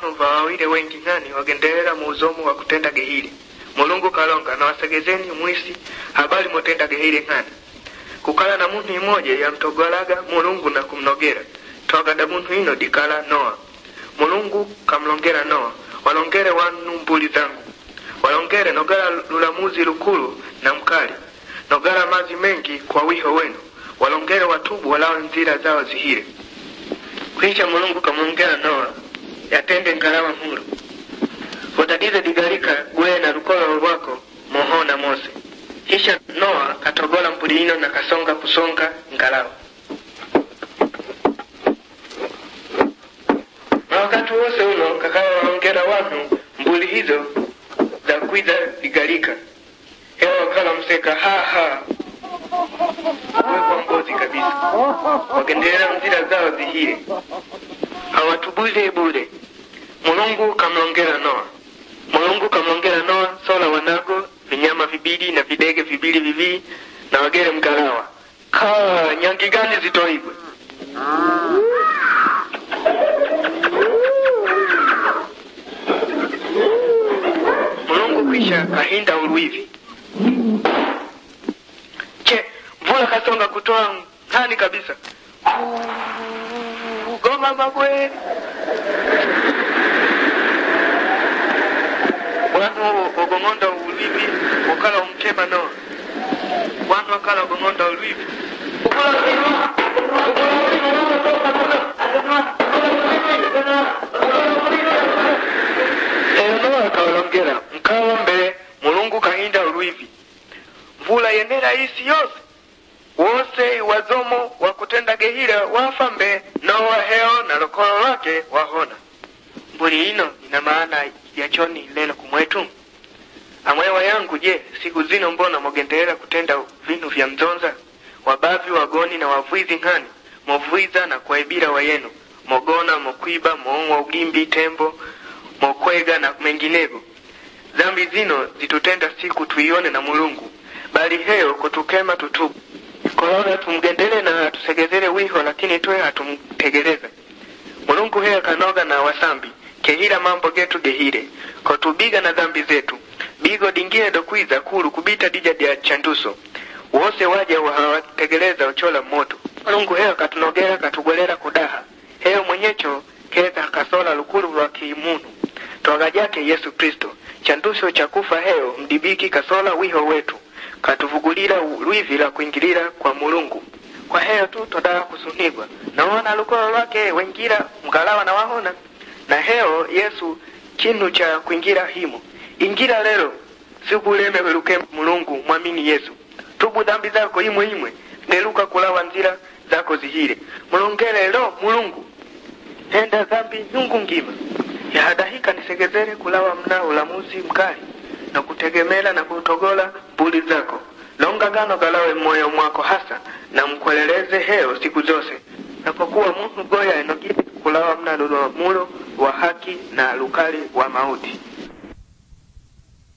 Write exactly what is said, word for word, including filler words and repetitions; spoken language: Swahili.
wantu vawawile wengi ngani wagendelera muuzomu wa kutenda gehili. Mulungu kalonga na wasegezeni mwisi habari motenda gehili ngani. Kukala na muntu imoja ya mtogolaga Mulungu na kumnogera. Twagada muntu ino dikala Noa. Mulungu kamlongera Noa. Walongere wanu mbuli zangu. Walongere nogala lulamuzi lukulu na mkali. Nogala mazi mengi kwa wiho wenu. Walongere watubu walao nzira zao zihire. Kwisha Mulungu kamlongera Noa. Yatende ngalawa huru. Watadize digarika gwe na lukolo wako mohona mose. Kisha Noa katogola mpuli ino na kasonga kusonga ngalawa. Na wakati wose uno kakawa waongera wanu mbuli hizo za kuidha digarika. Hewa wakala mseka ha ha. Uwe kwa mbozi kabisa. Wagendelea mzira zao zihire. Hawatubuze bure. Mulungu kamlongera Noa. Mulungu kamlongera Noa sola wanago, vinyama vibili na videge vibili vivi na wagere mgalawa. Kaa nyangi gani zitoibwe? Mulungu kisha kahinda uruivi. Che, mvula kasonga kutoa ngani kabisa. Goma mabwe. Wanu ogongonda ulivi wakala umtema Noa. Wanu wakala ogongonda ulivi. Eo Noa kawalongera mkawa mbe Mulungu kahinda ulivi. Mvula yenera isi yose. Wose wazomo wakutenda gehira wafambe Noa heo na lokolo wake wahona. Mbuli ino ina maana ya choni lelo kumwetu. Amwewa yangu je, siku zino mbona mogendelera kutenda vinu vya mzonza. Wabavi wagoni na wavuizi ngani, movuiza na kwaibira wayenu. Mogona, mokwiba, moongwa ugimbi, tembo, mokwega na menginego. Zambi zino zitutenda siku tuione na Mulungu. Bali heo kutukema tutubu. Korona tumgendele na tusegezere wiho lakini tuwe hatumtegereza. Mulungu hea kanoga na wasambi. Kehira mambo getu gehire. Kotubiga na dhambi zetu. Bigo dingine dokwiza kuru kubita dija dia chanduso. Wose waja wahawategeleza uchola moto. Mulungu hea katunogera katugolera kudaha. Heo mwenyecho keza kasola lukuru wa kiimunu. Tuagajake Yesu Kristo. Chanduso chakufa heo mdibiki kasola wiho wetu. Katuvugulira uruivi la kuingilira kwa Mulungu. Kwa heo tu toda kusunigwa. Naona lukolo wake wengira mgalawa na wahona. Na heo Yesu kinu cha kuingira himo. Ingira lero siku uleme weluke Mulungu mwamini Yesu. Tubu dhambi zako imwe imwe. Neluka kulawa nzira zako zihire. Mulongele lo Mulungu. Henda dhambi nyungu ngima. Ya hadahika nisegezere kulawa mna ulamuzi mkali. Na kutegemela na kutogola buli zako. Longa gano galawe moyo mwako hasa. Na mkweleleze heo siku zose. Na kwa kuwa Mungu goya enogide kulawa mna lulu mulo wa haki na lukali wa mauti.